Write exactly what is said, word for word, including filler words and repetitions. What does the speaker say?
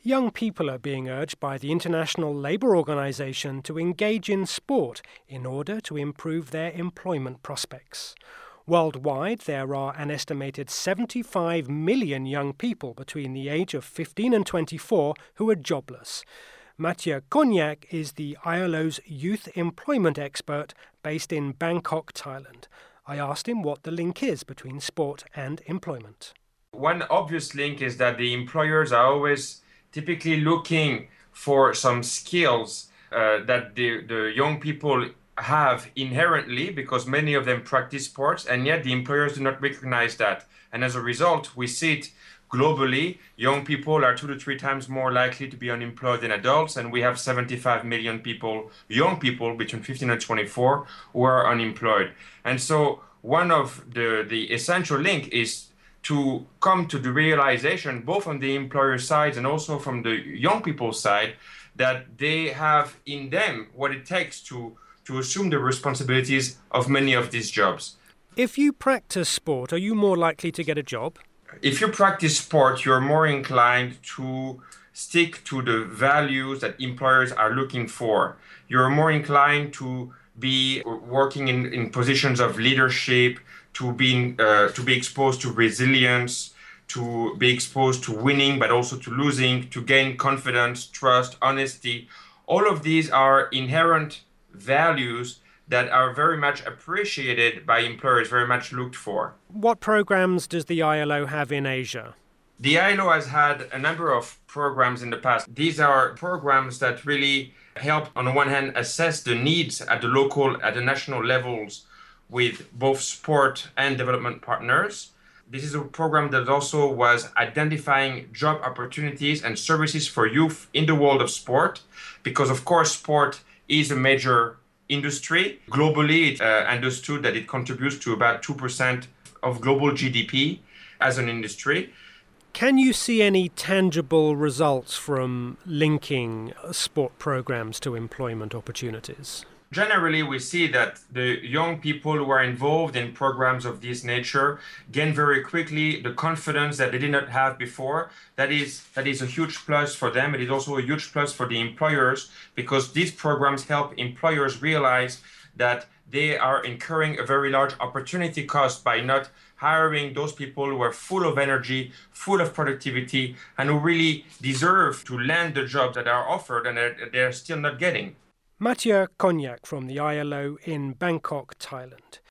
Young people are being urged by the International Labour Organization to engage in sport in order to improve their employment prospects. Worldwide, there are an estimated seventy-five million young people between the age of fifteen and twenty-four who are jobless. Mathieu Cognac is the I L O's youth employment expert based in Bangkok, Thailand. I asked him what the link is between sport and employment. One obvious link is that the employers are always typically looking for some skills uh, that the, the young people have inherently, because many of them practice sports, and yet the employers do not recognize that. And as a result, we see it globally. Young people are two to three times more likely to be unemployed than adults, and we have seventy-five million people, young people between fifteen and twenty-four, who are unemployed. And so one of the, the essential link is to come to the realization, both on the employer side and also from the young people's side, that they have in them what it takes to, to assume the responsibilities of many of these jobs. If you practice sport, are you more likely to get a job? If you practice sport, you're more inclined to stick to the values that employers are looking for. You're more inclined to be working in, in positions of leadership, to be, uh, to be exposed to resilience, to be exposed to winning, but also to losing, to gain confidence, trust, honesty. All of these are inherent values that are very much appreciated by employers, very much looked for. What programs does the I L O have in Asia? The I L O has had a number of programs in the past. These are programs that really help, on the one hand, assess the needs at the local, at the national levels with both sport and development partners. This is a program that also was identifying job opportunities and services for youth in the world of sport, because of course sport is a major industry. Globally, it's uh, understood that it contributes to about two percent of global G D P as an industry. Can you see any tangible results from linking sport programs to employment opportunities? Generally, we see that the young people who are involved in programs of this nature gain very quickly the confidence that they did not have before. That is, that is a huge plus for them. It is also a huge plus for the employers, because these programs help employers realize that they are incurring a very large opportunity cost by not hiring those people who are full of energy, full of productivity, and who really deserve to land the jobs that are offered and that they're still not getting. Mathieu Cognac from the I L O in Bangkok, Thailand.